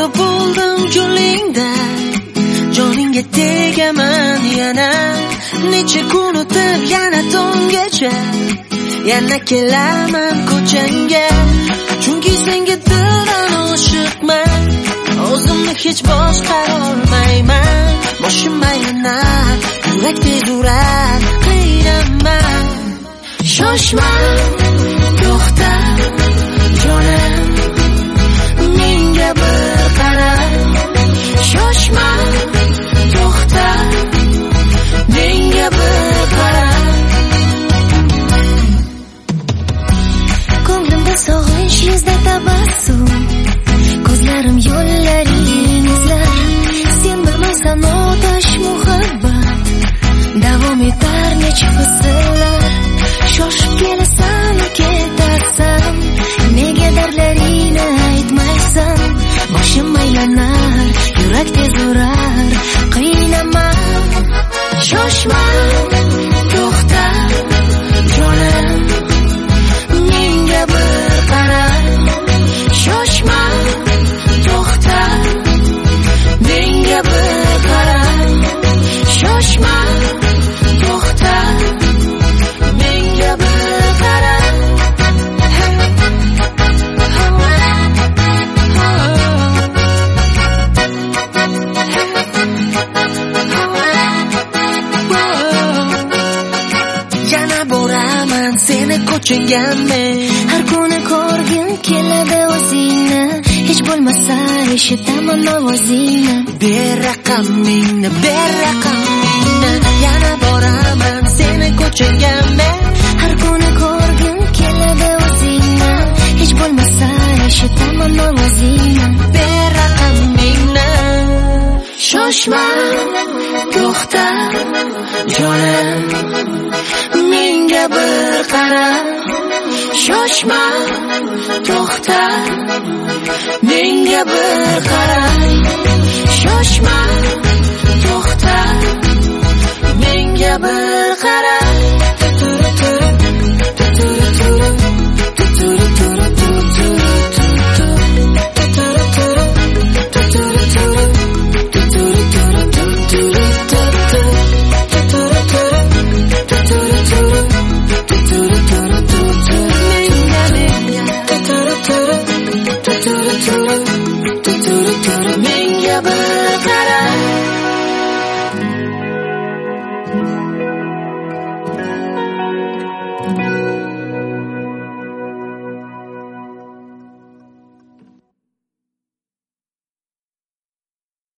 bo'ldim yo'lingda, joningga tegaman yana. Necha kun o'tib yana tonggacha, yana kelaman ko'changga. Chunki senga dilan oshiqman, o'zimni hech boshqarolmayman. Boshim aylanar, yurak tez urar, qiynaman. Shoshma, to'xta, jonim, menga bir qara. Shoshma, to'xta, menga bir qara. Ko'nglimda sog'inch, yuzda tabassum, ko'zlarim yo'llaring izlar. Sen bilmaysan otash muhabbat, davom etar necha fasllar. Shoshib kelasan, ketasan, nega dardlaringni aytmaysan? Boshim aylanar, yurak tez urar, qiynaman. Shoshma, to'xta, jonim, menga bir qara. Shoshma, to'xta, menga bir qara. Shoshma, to'xta, menga bir qara. Yana boraman seni ko'chingga. Har kuni ko'rgim keladi o'zingni, hech bo'lmasa eshitaman ovozingni. Ber raqamingni, ber raqamingni. Yana boraman seni ko'chingga. Har kuni ko'rgim keladi o'zingni, hech bo'lmasa eshitaman ovozingni. Ber raqamingni. Shoshma, to'xta, Jonim, menga bir qara. Shoshma, to'xta, menga bir qara. Shoshma, to'xta, menga bir qara. menga bir